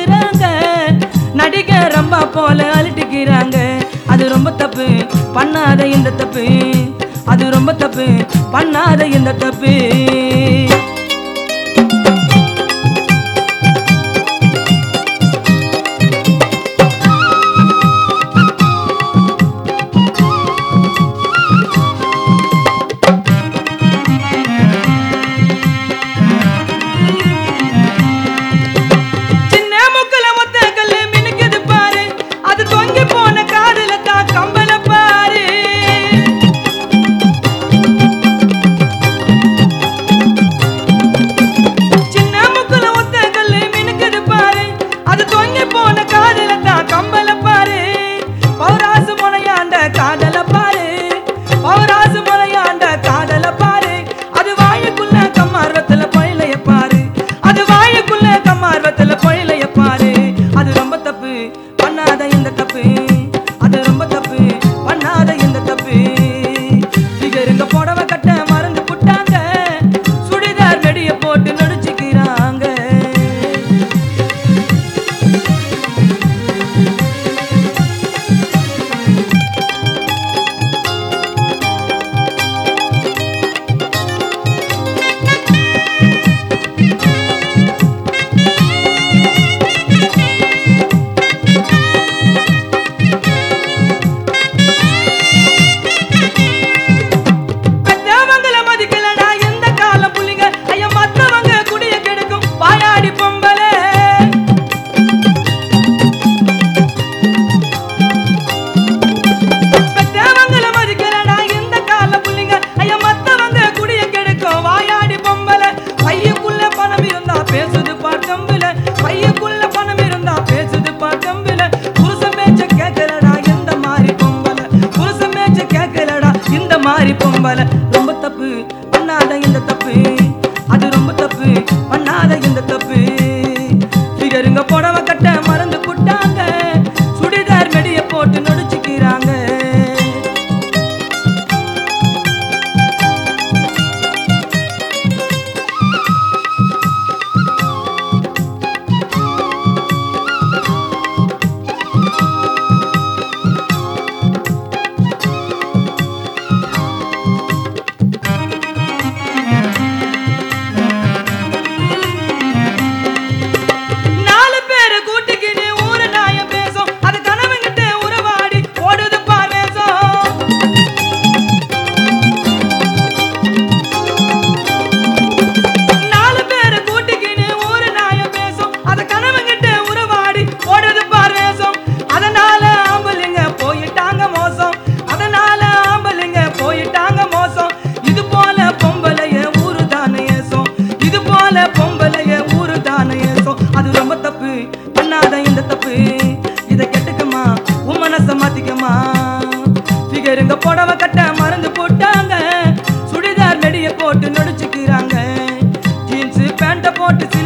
சுத்துறாங்க, நடிக்க ரம்பா போல அழட்டிக்கிறாங்க. அது ரொம்ப தப்பு, பண்ணாத இந்த தப்பு. அது ரொம்ப தப்பு, பண்ணாத இந்த தப்பு. ரொம்ப தப்பு, பண்ணாத இந்த தப்பு. அது ரொம்ப தப்பு, பண்ணாத இந்த தப்பு. ஃபிகருங்க புடவை கட்ட மறந்து புட்டாங்க, சுடிதார் மெடிய போட்டு நடிச்சுக்கிறாங்க. அது ரொம்ப தப்பு, பண்ணாத இந்த தப்பு. இதை கெட்டுக்கமா, உன் மனச மாத்திக்கமா. ஃபிகருங்க புடவை கட்ட மறந்து போட்டாங்க, சுடிதார் மெடிய போட்டு நடிச்சுக்கிறாங்க. ஜீன்ஸ் பேண்ட போட்டு